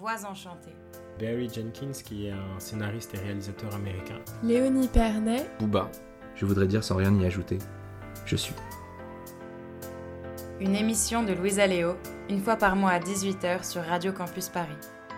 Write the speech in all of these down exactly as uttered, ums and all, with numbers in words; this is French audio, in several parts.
Voix enchantées. Barry Jenkins, qui est un scénariste et réalisateur américain. Léonie Pernet. Booba, je voudrais dire sans rien y ajouter, je suis. Une émission de Louisa Léo, une fois par mois à dix-huit heures sur Radio Campus Paris.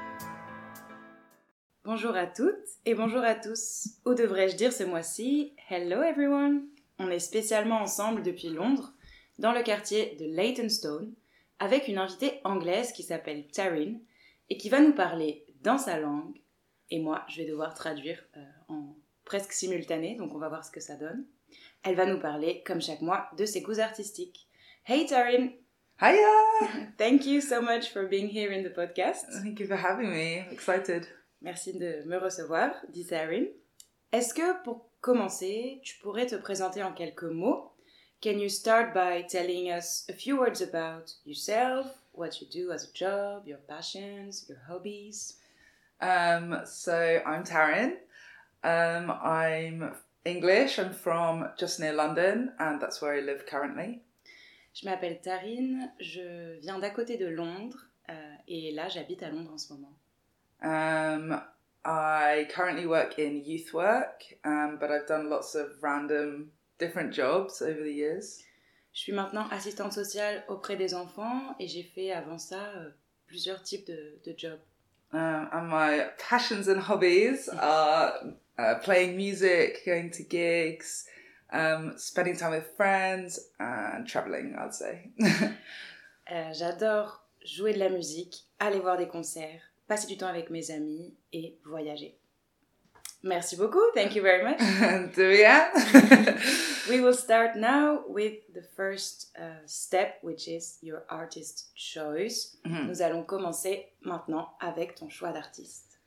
Bonjour à toutes et bonjour à tous. Ou devrais-je dire ce mois-ci, hello everyone. On est spécialement ensemble depuis Londres, dans le quartier de Leytonstone, avec une invitée anglaise qui s'appelle Taryn et qui va nous parler dans sa langue. Et moi, je vais devoir traduire euh, en presque simultané, donc on va voir ce que ça donne. Elle va nous parler, comme chaque mois, de ses goûts artistiques. Hey Taryn! Hiya! Thank you so much for being here in the podcast. Thank you for having me. I'm excited. Merci de me recevoir, dit Taryn. Est-ce que, pour commencer, tu pourrais te présenter en quelques mots? Can you start by telling us a few words about yourself, what you do as a job, your passions, your hobbies? Um, so I'm Taryn. Um, I'm English. I'm from just near London, and that's where I live currently. Je m'appelle Taryn, je viens d'à côté de Londres, euh, et là j'habite à Londres en ce moment. Um, I currently work in youth work, um, but I've done lots of random different jobs over the years. Je suis maintenant assistante sociale auprès des enfants et j'ai fait avant ça euh, plusieurs types de, de jobs. Um, and my passions and hobbies are uh, playing music, going to gigs, um, spending time with friends and traveling, I'd say. euh, j'adore jouer de la musique, aller voir des concerts, passer du temps avec mes amis et voyager. Merci beaucoup. Thank you very much. Do we have? We will start now with the first uh, step, which is your artist choice. Mm-hmm. Nous allons commencer maintenant avec ton choix d'artiste.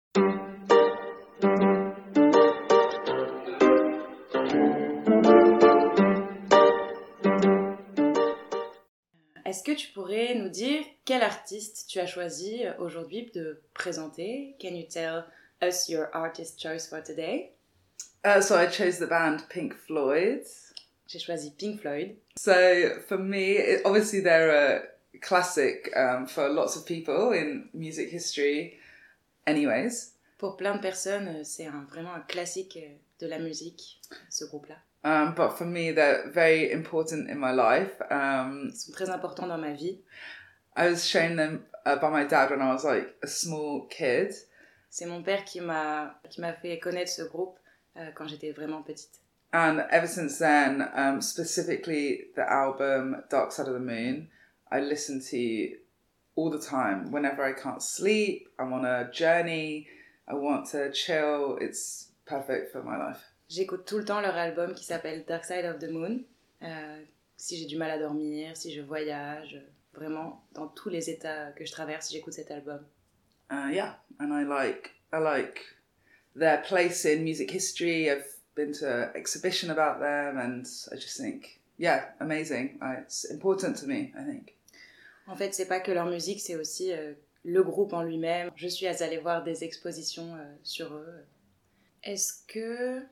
Est-ce que tu pourrais nous dire quel artiste tu as choisi aujourd'hui de présenter? Can you tell us your artist choice for today? Uh, so I chose the band Pink Floyd. J'ai choisi Pink Floyd. So for me, it, obviously they're a classic um, for lots of people in music history anyways. Pour plein de personnes, c'est un, vraiment un classique de la musique, ce groupe-là. Um, but for me, they're very important in my life. Um, Ils sont très importants dans ma vie. I was shown them uh, by my dad when I was like a small kid. C'est mon père qui m'a, qui m'a fait connaître ce groupe euh, quand j'étais vraiment petite. And ever since then, um, specifically the album Dark Side of the Moon, I listen to all the time. Whenever I can't sleep, I'm on a journey, I want to chill, it's perfect for my life. J'écoute tout le temps leur album qui s'appelle Dark Side of the Moon. Euh, si j'ai du mal à dormir, si je voyage, vraiment dans tous les états que je traverse, j'écoute cet album. Uh, yeah, and I like I like their place in music history. I've been to an exhibition about them, and I just think, yeah, amazing. I, it's important to me, I think. En fait, c'est pas que leur musique, c'est aussi euh, le groupe en lui-même. Je suis allée voir des expositions euh, sur eux. Est-ce que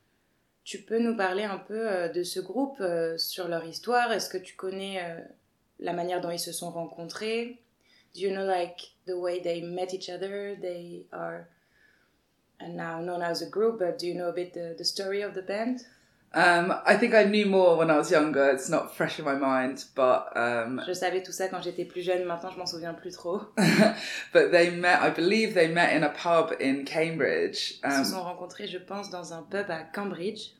tu peux nous parler un peu euh, de ce groupe, euh, sur leur histoire? Est-ce que tu connais euh, la manière dont ils se sont rencontrés? Do you know like the way they met each other? They are now known as a group, but do you know a bit the, the story of the band? Um, I think I knew more when I was younger. It's not fresh in my mind, but um, je savais tout ça quand j'étais plus jeune. Maintenant, je m'en souviens plus trop. But they met. I believe they met in a pub in Cambridge. Um, Ils se sont rencontrés, je pense, dans un pub à Cambridge.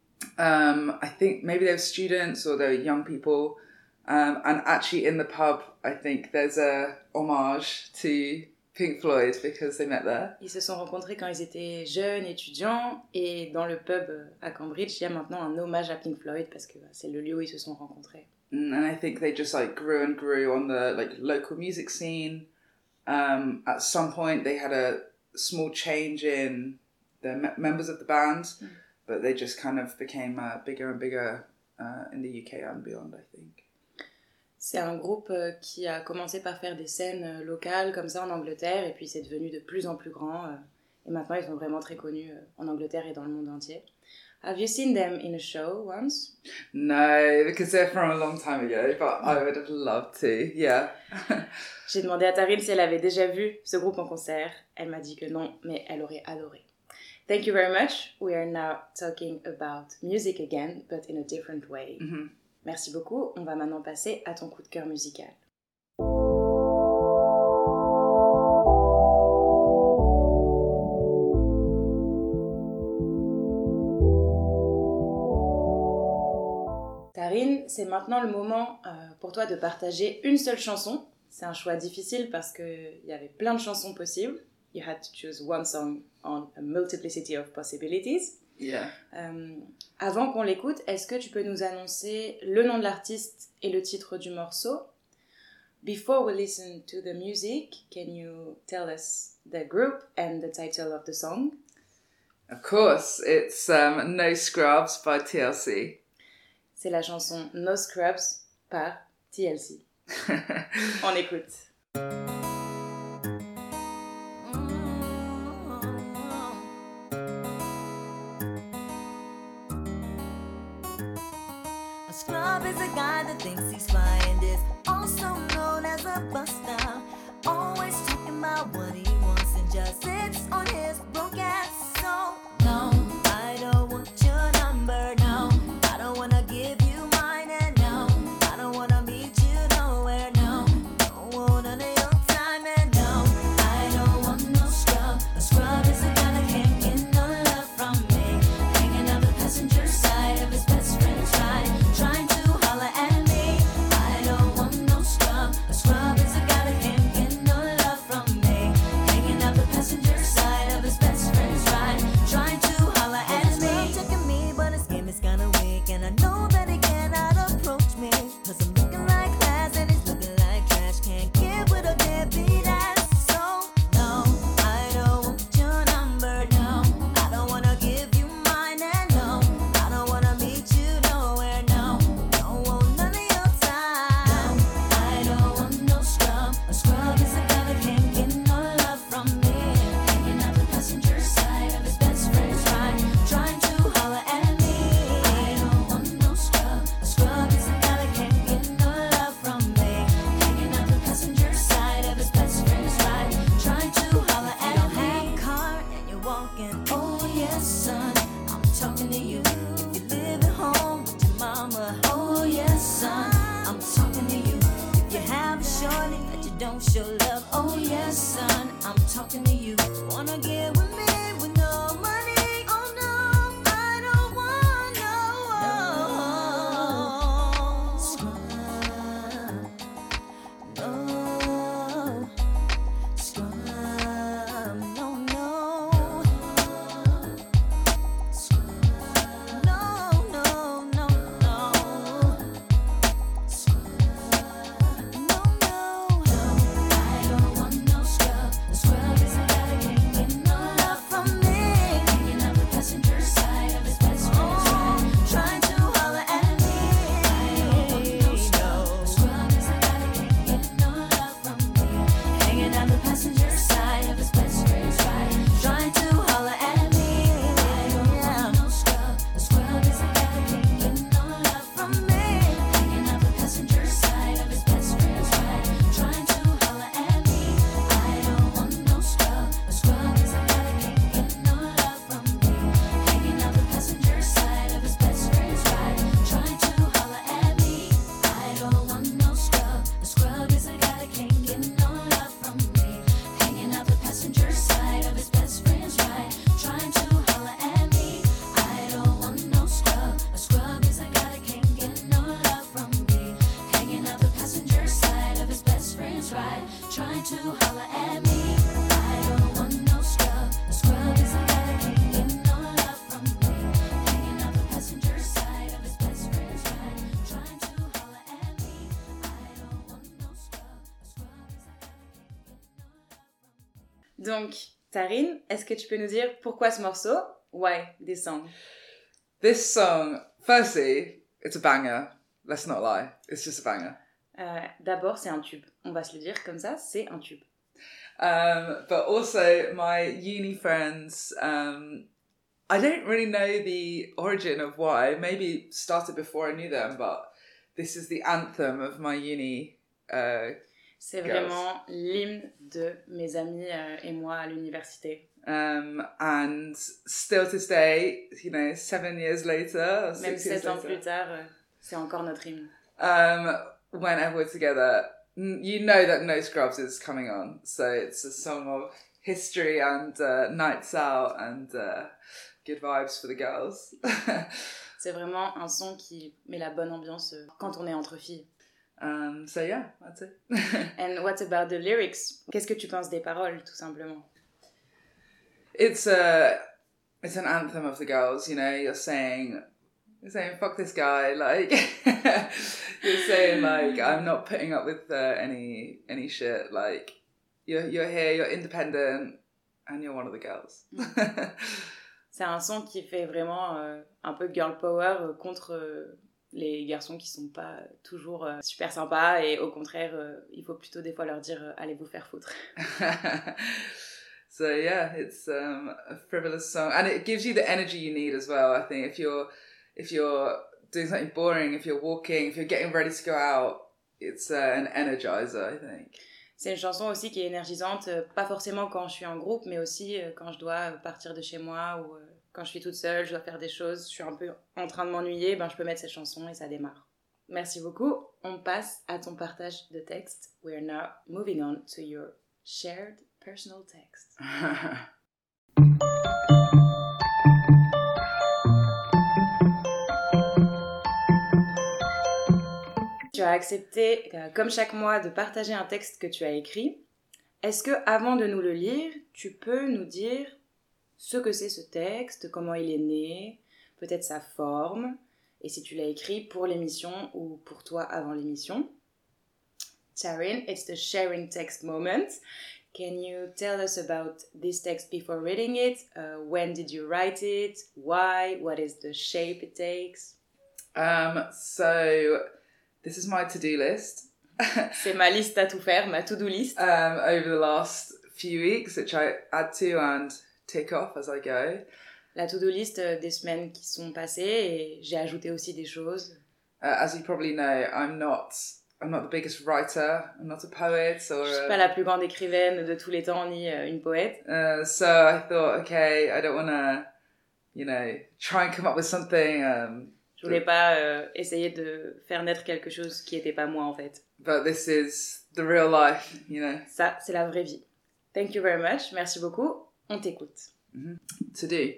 Um, I think maybe they were students or they were young people. Um, and actually in the pub, I think there's a homage to Pink Floyd because they met there. Ils se sont rencontrés quand ils étaient jeunes, étudiants, et dans le pub à Cambridge, il y a maintenant un hommage à Pink Floyd parce que c'est le lieu où ils se sont rencontrés. And I think they just like grew and grew on the like local music scene. Um, at some point they had a small change in the me- members of the band, mm. but they just kind of became uh, bigger and bigger uh, in the U K and beyond, I think. C'est un groupe qui a commencé par faire des scènes locales comme ça en Angleterre et puis c'est devenu de plus en plus grand et maintenant ils sont vraiment très connus en Angleterre et dans le monde entier. Have you seen them in a show once? No, because they're from a long time ago, but I would have loved to, yeah. J'ai demandé à Taryn si elle avait déjà vu ce groupe en concert. Elle m'a dit que non, mais elle aurait adoré. Thank you very much. We are now talking about music again, but in a different way. Mm-hmm. Merci beaucoup. On va maintenant passer à ton coup de cœur musical. Taryn, c'est maintenant le moment euh, pour toi de partager une seule chanson. C'est un choix difficile parce qu'il y avait plein de chansons possibles. You had to choose one song on a multiplicity of possibilities. Yeah. Euh, avant qu'on l'écoute, est-ce que tu peux nous annoncer le nom de l'artiste et le titre du morceau? Before we listen to the music, can you tell us the group and the title of the song? Of course, it's um, No Scrubs by T L C. C'est la chanson No Scrubs par T L C. On écoute. A scrub is a guy that thinks he's fly and is also known as a buster. Always talking about what he wants and just sits on his broke ass. So no, I don't want your number, no. I don't wanna give you mine, and no, I don't wanna meet you nowhere, no. Don't want none of your time, and no, I don't want no scrub. A scrub is a guy that can't get no love from me. Hanging out the passenger side of his best friend's ride, trying to holler at me. I don't want no scrub. A scrub is a guy that can't get no love from me. Hanging out the passenger side of his best friend's ride, trying to holler at me. He's checking me, but his game is kinda weak, and I know that he cannot approach me, cause I'm looking like class and he's looking like trash. Can't get with a deadbeat ass. So no, I don't want your number, no. I don't wanna give you mine, and no, I don't wanna meet you nowhere, no. Don't want none of your time. No, I don't want no scrub. A scrub is a guy that can't get no love from me. Hanging out the passenger side of his best friend's ride, trying to holler at me. I don't want no scrub. A scrub is a guy that can't get no love from me. Hanging out the passenger side of his best friend's ride, trying to holler at me. You don't have a car and you're walking. Oh yes, son, I'm talking to you. If you live at home with your mama. Oh yes, son, I'm talking to you. If you have a shorty that you don't show love. Oh yes, son, I'm talking to you. Wanna get with me with no money? Oh no, I don't want no scrub. No scrub. No, no. Scrub. No, no, no, no. Scrub. No, no. I don't want no scrub. A scrub is a guy that can't get no love from me. Hanging out the passenger side of his best friend's ride, trying to holler at me. I don't want no scrub. A scrub is a guy that can't get no love from me. Hanging out the passenger side of his best friend's ride, trying to holler at me. I don't want no scrub. A scrub is a guy that can't get no love from me. Hanging out the passenger side of his best friend's ride, trying to holler at me. I don't want no scrub. A scrub is a guy that can't get no love from me. Hanging out the passenger side of his best friend's ride, trying to holler at me. I don't want no scrub. A scrub is a guy that can't get no love from me. Hanging out the passenger side of his best friend's ride, trying to holler at me. I don't want no scrub. A scrub is a guy that can't get no love from me. Hanging out the passenger side of his best friend's ride, trying to holler at me. I don't want no scrub. A scrub is a guy that can't get no love from me. Hanging out the passenger side of his best friend's ride, trying to holler at me. I don't want no scrub. A scrub is a guy that can't get no love from me. Donc, Taryn, est-ce que tu peux nous dire pourquoi ce morceau? Why this song? This song, firstly, it's a banger. Let's not lie. It's just a banger. Euh, D'abord, c'est un tube. On va se le dire comme ça, c'est un tube. Um, but also, my uni friends, um, I don't really know the origin of why. Maybe it started before I knew them, but this is the anthem of my uni. Uh, C'est girls. vraiment l'hymne de mes amis euh, et moi à l'université. Um, and still to this day, you know, seven years later, or Même six years sept ans later, plus tard, euh, c'est encore notre hymne. um, whenever we're together, n- you know that No Scrubs is coming on. So it's a song of history and uh, nights out and uh, good vibes for the girls. C'est vraiment un son qui met la bonne ambiance euh, quand on est entre filles. um, so yeah, that's it. And what about the lyrics? Qu'est-ce que tu penses des paroles, tout simplement? It's a, it's an anthem of the girls. You know, you're saying, you're saying, fuck this guy. Like, you're saying like, I'm not putting up with uh, any any shit. Like, you're you're here, you're independent, and you're one of the girls. C'est un son qui fait vraiment euh, un peu girl power euh, contre euh, les garçons qui sont pas toujours euh, super sympas et au contraire, euh, il faut plutôt des fois leur dire euh, allez vous faire foutre. So yeah, it's um, a frivolous song, and it gives you the energy you need as well. I think if you're if you're doing something boring, if you're walking, if you're getting ready to go out, it's uh, an energizer, I think. C'est une chanson aussi qui est énergisante, euh, pas forcément quand je suis en groupe, mais aussi euh, quand je dois euh, partir de chez moi ou euh, quand je suis toute seule, je dois faire des choses, je suis un peu en train de m'ennuyer, ben je peux mettre cette chanson et ça démarre. Merci beaucoup. On passe à ton partage de texte. We are now moving on to your shared personal text. Tu as accepté, euh, comme chaque mois, de partager un texte que tu as écrit. Est-ce que, avant de nous le lire, tu peux nous dire ce que c'est ce texte, comment il est né, peut-être sa forme, et si tu l'as écrit pour l'émission ou pour toi avant l'émission? Taryn, it's the sharing text moment. Can you tell us about this text before reading it? Uh, when did you write it? Why? What is the shape it takes? Um, so this is my to-do list. C'est ma liste à tout faire, ma to-do list. um, over the last few weeks, which I add to and tick off as I go. La to-do list euh, des semaines qui sont passées et j'ai ajouté aussi des choses. Uh, as you probably know, I'm not I'm not the biggest writer. I'm not a poet or. Je suis a- pas la plus grande écrivaine de tous les temps ni euh, une poète. Uh, so I thought, okay, I don't want to, you know, try and come up with something. Um, Je voulais pas euh, essayer de faire naître quelque chose qui était pas moi en fait. but this is the real life, you know. Ça, c'est la vraie vie. Thank you very much. Merci beaucoup. On t'écoute. To do.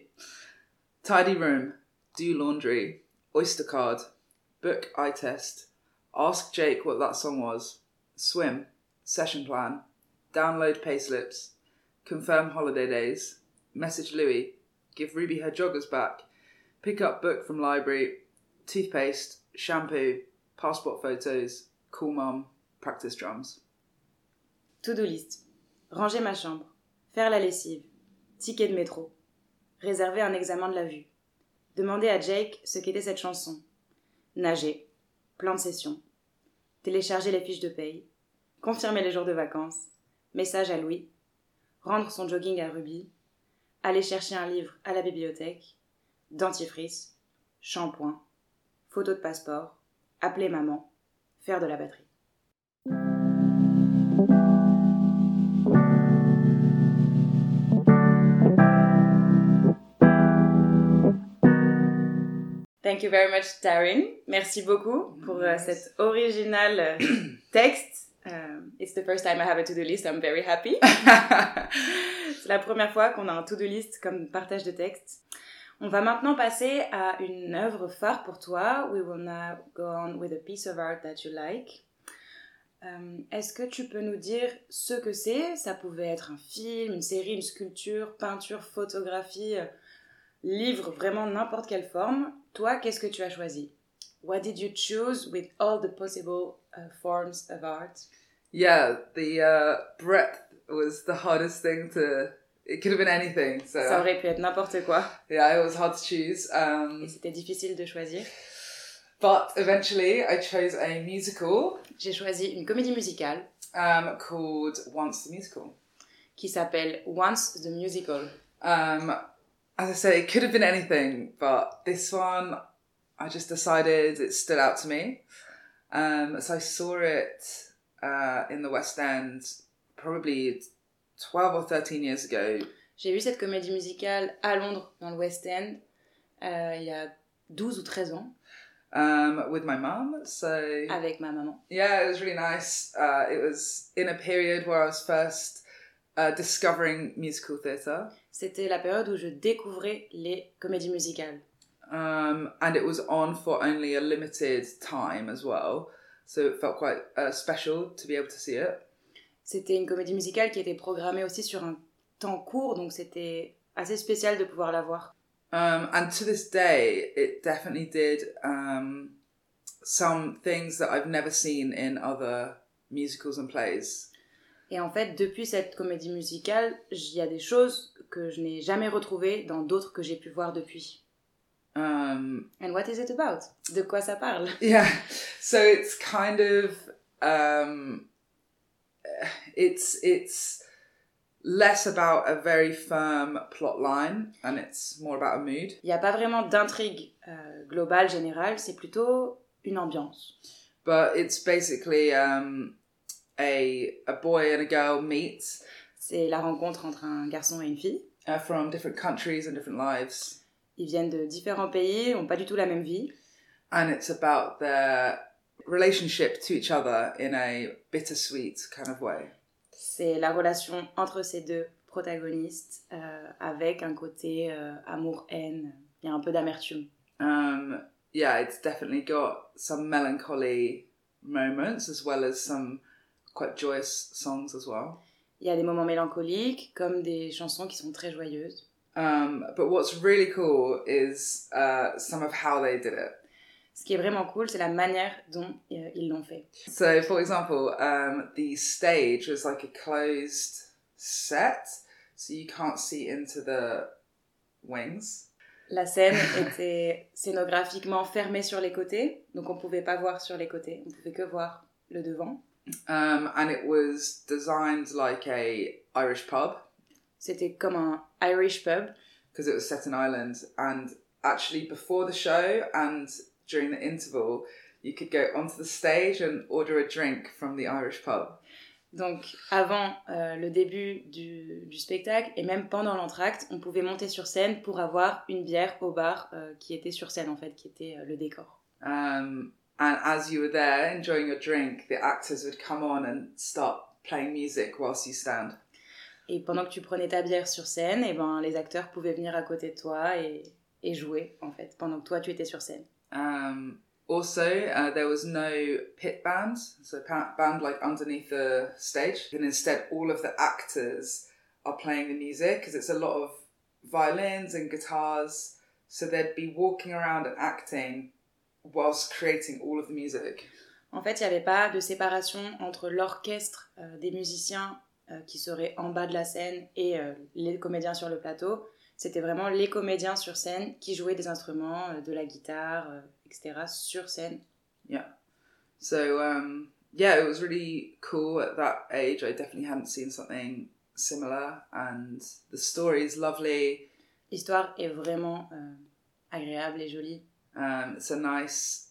Tidy room. Do laundry. Oyster card. Book eye test. Ask Jake what that song was. Swim. Session plan. Download payslips. Confirm holiday days. Message Louis. Give Ruby her joggers back. Pick up book from library. Toothpaste. Shampoo. Passport photos. Call mum. Practice drums. To-do list. Ranger ma chambre. Faire la lessive. Ticket de métro. Réserver un examen de la vue. Demander à Jake ce qu'était cette chanson. Nager. Plan de session. Télécharger les fiches de paye. Confirmer les jours de vacances. Message à Louis. Rendre son jogging à Ruby. Aller chercher un livre à la bibliothèque. Dentifrice. Shampoing. Photo de passeport. Appeler maman. Faire de la batterie. Thank you very much, Taryn. Merci beaucoup pour euh, cet original euh, texte. Um, it's the first time I have a to-do list. I'm very happy. C'est la première fois qu'on a un to-do list comme partage de texte. On va maintenant passer à une œuvre phare pour toi. We will now go on with a piece of art that you like. Um, est-ce que tu peux nous dire ce que c'est? Ça pouvait être un film, une série, une sculpture, peinture, photographie, euh, livre, vraiment n'importe quelle forme. Toi, qu'est-ce que tu as choisi? What did you choose with all the possible uh, forms of art? Yeah, the uh, breadth was the hardest thing to... It could have been anything. So Ça aurait pu être n'importe quoi. yeah, it was hard to choose. Um, Et c'était difficile de choisir. but eventually I chose a musical J'ai choisi une comédie musicale um, called Once the Musical. qui s'appelle Once the Musical. Um, as I say, it could have been anything, but this one, I just decided it stood out to me. Um, so I saw it uh, in the West End probably twelve or thirteen years ago. J'ai vu cette comédie musicale à Londres, dans le West End, euh, il y a douze ou treize ans. Um, with my mum, so... Avec ma maman. Yeah, it was really nice. Uh, it was in a period where I was first uh, discovering musical theatre. C'était la période où je découvrais les comédies musicales. Um, and it was on for only a limited time as well. So it felt quite uh, special to be able to see it. C'était une comédie musicale qui était programmée aussi sur un temps court, donc c'était assez spécial de pouvoir la voir. Um, and to this day, it definitely did um, some things that I've never seen in other musicals and plays. Et en fait, depuis cette comédie musicale, il y a des choses que je n'ai jamais retrouvées dans d'autres que j'ai pu voir depuis. Um, And what is it about? De quoi ça parle? Yeah, so it's kind of um, it's it's less about a very firm plot line and it's more about a mood. Il n'y a pas vraiment d'intrigue euh, globale, générale, c'est plutôt une ambiance. But it's basically um, a a boy and a girl meet. C'est la rencontre entre un garçon et une fille. Uh, from different countries and different lives. Ils viennent de différents pays, n'ont pas du tout la même vie. And it's about their relationship to each other in a bittersweet kind of way. C'est la relation entre ces deux protagonistes euh, avec un côté euh, amour-haine. Il y a un peu d'amertume. Um, yeah, it's definitely got some melancholy moments as well as some quite joyous songs as well. Il y a des moments mélancoliques comme des chansons qui sont très joyeuses. Um, but what's really cool is uh, some of how they did it. Ce qui est vraiment cool, c'est la manière dont euh, ils l'ont fait. So, for example, um, the stage was like a closed set, so you can't see into the wings. La scène était scénographiquement fermée sur les côtés, donc on ne pouvait pas voir sur les côtés, on ne pouvait que voir le devant. Um, and it was designed like a Irish pub. C'était comme un Irish pub. Because it was set in Ireland. And actually before the show and during the interval, you could go onto the stage and order a drink from the Irish pub. Donc avant euh, le début du, du spectacle et même pendant l'entracte, on pouvait monter sur scène pour avoir une bière au bar euh, qui était sur scène en fait, qui était euh, le décor. Um, and as you were there enjoying your drink, the actors would come on and start playing music whilst you stand. Et pendant que tu prenais ta bière sur scène, et ben, les acteurs pouvaient venir à côté de toi et, et jouer, en fait, pendant que toi, tu étais sur scène. Um, also, uh, there was no pit band, so band like underneath the stage. And instead, all of the actors are playing the music, because it's a lot of violins and guitars. So they'd be walking around and acting whilst creating all of the music. En fait, il n'y avait pas de séparation entre l'orchestre euh, des musiciens Euh, qui seraient en bas de la scène et euh, les comédiens sur le plateau. C'était vraiment les comédiens sur scène qui jouaient des instruments, euh, de la guitare, euh, et cetera sur scène. Yeah. So, um, yeah, it was really cool at that age. I definitely hadn't seen something similar and the story is lovely. L'histoire est vraiment euh, agréable et jolie. Um, it's a nice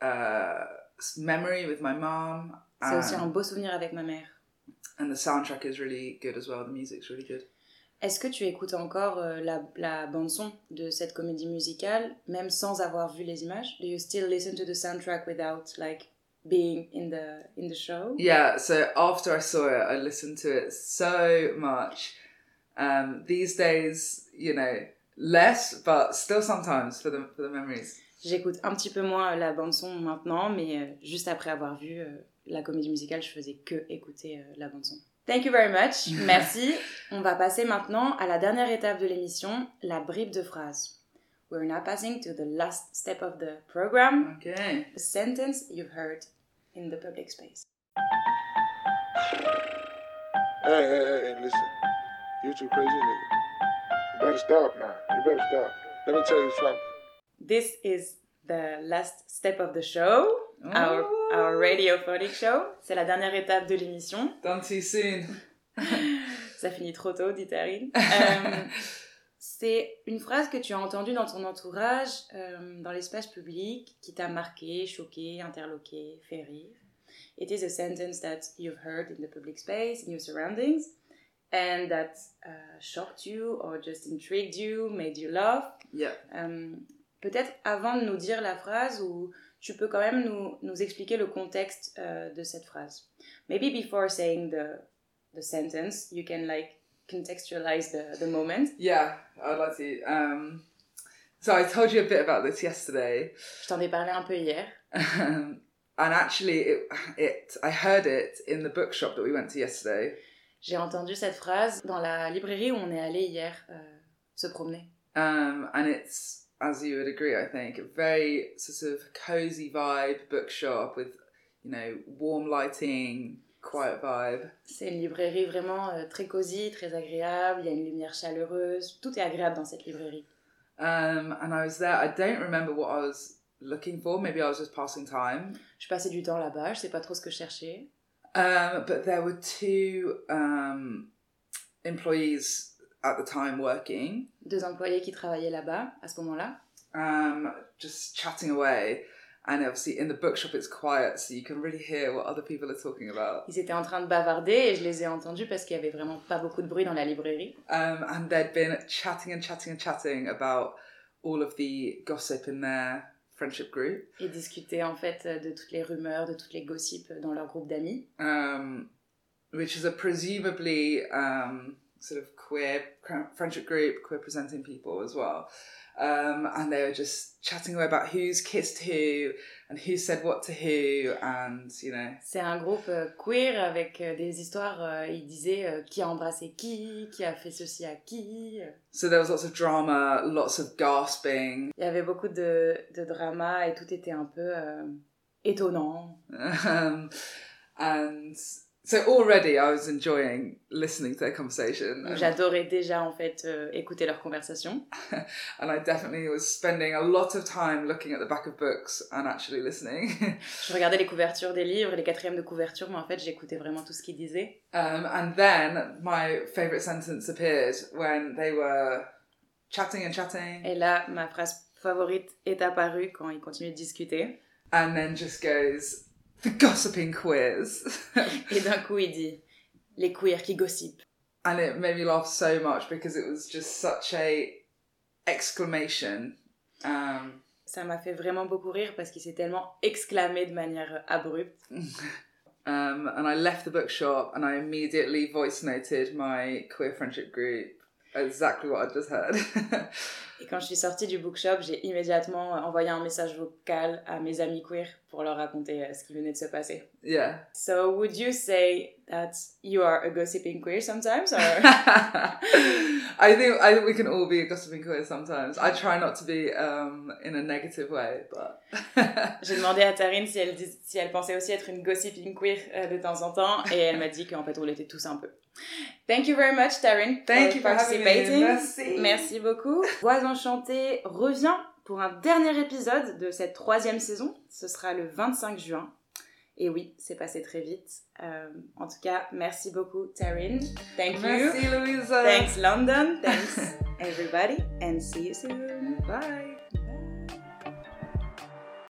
uh, memory with my mom. C'est aussi un beau souvenir avec ma mère. And the soundtrack is really good as well. The music's really good. Est-ce que tu écoutes encore euh, la, la bande-son de cette comédie musicale, même sans avoir vu les images? Do you still listen to the soundtrack without, like, being in the, in the show? Yeah, so after I saw it, I listened to it so much. Um, these days, you know, less, but still sometimes for the, for the memories. J'écoute un petit peu moins la bande-son maintenant, mais euh, juste après avoir vu euh, la comédie musicale, je faisais que écouter euh, la bande-son. Thank you very much. Merci. On va passer maintenant à la dernière étape de l'émission, la bribe de phrase. We're now passing to the last step of the program. Okay. A sentence you've heard in the public space. Hey, hey, hey, hey, listen. You too crazy, nigga. You better stop now. You better stop. Let me tell you something. This is the last step of the show, oh. our, our radiophonic show. C'est la dernière étape de l'émission. Done too soon. Ça finit trop tôt, dit Taryn. um, c'est une phrase que tu as entendue dans ton entourage, euh, dans l'espace public, qui t'a marqué, choqué, interloqué, fait rire. It is a sentence that you've heard in the public space, in your surroundings, and that uh, shocked you or just intrigued you, made you laugh. Yeah. Euh, peut-être avant de nous dire la phrase, ou tu peux quand même nous, nous expliquer le contexte euh, de cette phrase. Maybe before saying the, the sentence, you can like contextualize the, the moment. Yeah, I'd like to. Um, so I told you a bit about this yesterday. Je t'en ai parlé un peu hier. Um, and actually, it, it, I heard it in the bookshop that we went to yesterday. J'ai entendu cette phrase dans la librairie où on est allé hier euh, se promener. Um, and it's, as you would agree, I think, a very sort of cozy vibe bookshop with, you know, warm lighting, quiet vibe. C'est une librairie vraiment euh, très cosy, très agréable. Il y a une lumière chaleureuse. Tout est agréable dans cette librairie. Um, and I was there. I don't remember what I was looking for. Maybe I was just passing time. Je passais du temps là-bas. Je sais pas trop ce que je cherchais. Um, but there were two um, employees at the time working. Deux employés qui travaillaient là-bas à ce moment-là. Um, just chatting away. And obviously in the bookshop it's quiet, so you can really hear what other people are talking about. Ils étaient en train de bavarder et je les ai entendus parce qu'il y avait vraiment pas beaucoup de bruit dans la librairie. Um, and they'd been chatting and chatting and chatting about all of the gossip in their friendship group. Et discutaient en fait de toutes les rumeurs, de toutes les gossips dans leur groupe d'amis. Um, which is a presumably um, sort of queer friendship group, queer presenting people as well. Um, and they were just chatting away about who's kissed who and who said what to who, and you know. C'est un groupe euh, queer avec euh, des histoires. Euh, ils disaient euh, qui a embrassé qui, qui a fait ceci à qui. So there was lots of drama, lots of gasping. Il y avait beaucoup de, de drama et tout était un peu euh, étonnant. Um, and so already I was enjoying listening to their conversation. Donc, j'adorais déjà en fait euh, écouter leur conversation. And I definitely was spending a lot of time looking at the back of books and actually listening. Je regardais les couvertures des livres, les quatrièmes de couverture, mais en fait j'écoutais vraiment tout ce qu'ils disaient. Um, and then my favourite sentence appeared when they were chatting and chatting. Et là, ma phrase favorite est apparue quand ils continuaient de discuter. And then just goes, the gossiping queers. Et d'un coup, il dit, les queers qui gossipent. And it made me laugh so much because it was just such a exclamation. Um, Ça m'a fait vraiment beaucoup rire parce qu'il s'est tellement exclamé de manière abrupte. um, and I left the bookshop and I immediately voice noted my queer friendship group exactly what I just heard. Et quand je suis sortie du bookshop, j'ai immédiatement envoyé un message vocal à mes amis queer pour leur raconter ce qui venait de se passer. Yeah. So, would you say that you are a gossiping queer sometimes, or? I think I think we can all be a gossiping queer sometimes. I try not to be um, in a negative way, but. J'ai demandé à Tarine si elle, dis- si elle pensait aussi être une gossiping queer euh, de temps en temps, et elle m'a dit qu'en fait on l'était tous un peu. Thank you very much, Tarine, Thank for you for having me. participating. Merci. Merci beaucoup. Voix enchantée revient pour un dernier épisode de cette troisième saison. Ce sera le vingt-cinq juin. Et oui, c'est passé très vite. Euh, en tout cas, merci beaucoup, Tarine. Thank you. Merci, Louisa. Thanks, London. Thanks, everybody. And see you soon. Bye.